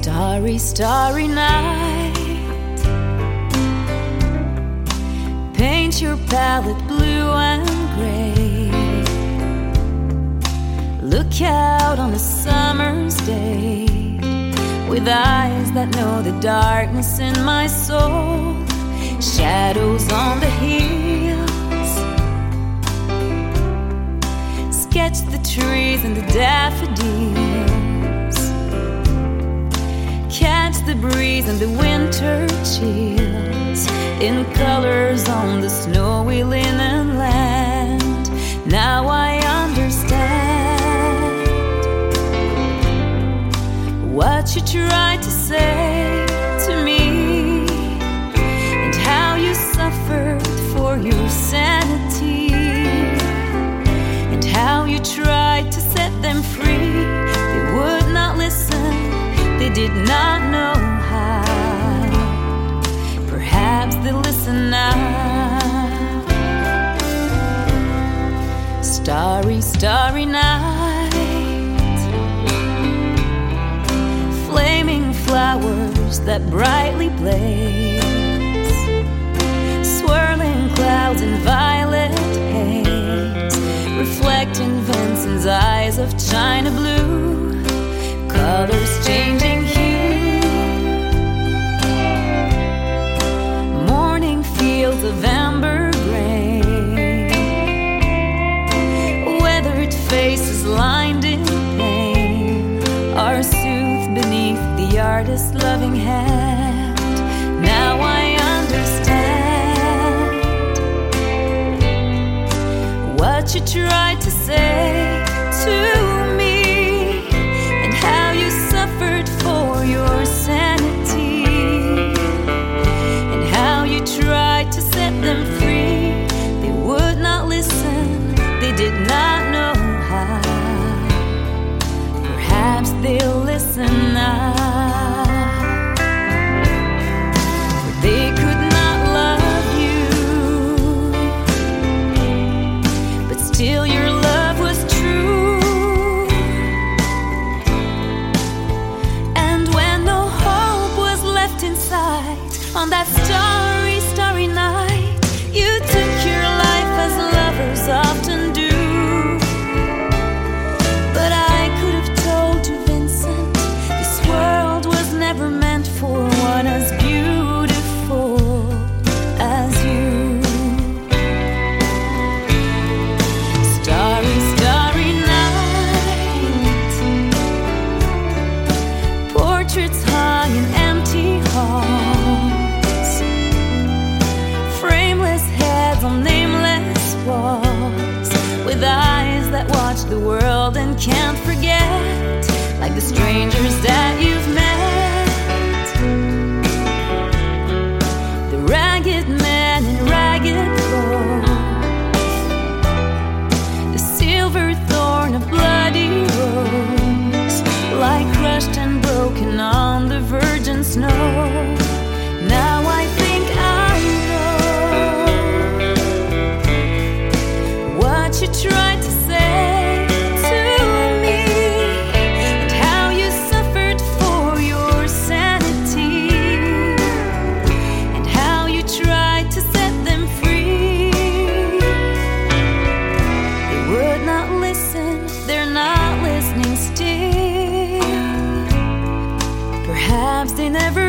Starry, starry night, paint your palette blue and gray. Look out on a summer's day with eyes that know the darkness in my soul. Shadows on the hills, sketch the trees and the daffodils. Catch the breeze and the winter chills in colors on the snowy linen land. Now I understand what you tried to say to me, and how you suffered for your sanity, and how you tried to set them free. They would not listen, they did not know how. Perhaps they'll listen now. Starry, starry night, flaming flowers that brightly blaze, swirling clouds in violet haze, reflecting Vincent's eyes of china blue, colors changing hue, morning fields of amber grain, weathered faces lined in pain are soothed beneath the artist's loving hand. Now I understand what you tried to say to me, and how you suffered for your sanity, and how you tried to set them free. They would not listen, they did not know how. Perhaps they'll listen now. For they could not love you, but still your love was true. And when no hope was left inside, on that starry, starry night, you took your life as lovers often do. But I could have told you, Vincent, this world was never meant for one as beautiful as you. Starry, starry night, portraits hung in empty halls, frameless heads on nameless walls, with eyes that watch the world and can't forget, like the strangers that you've met. The ragged man in ragged clothes, the silver thorn of bloody rose, lie crushed and broken on the virgin snow. Now I think I know what you tried to say to me, and how you suffered for your sanity, and how you tried to set them free. They would not listen, they're not listening still. Perhaps they never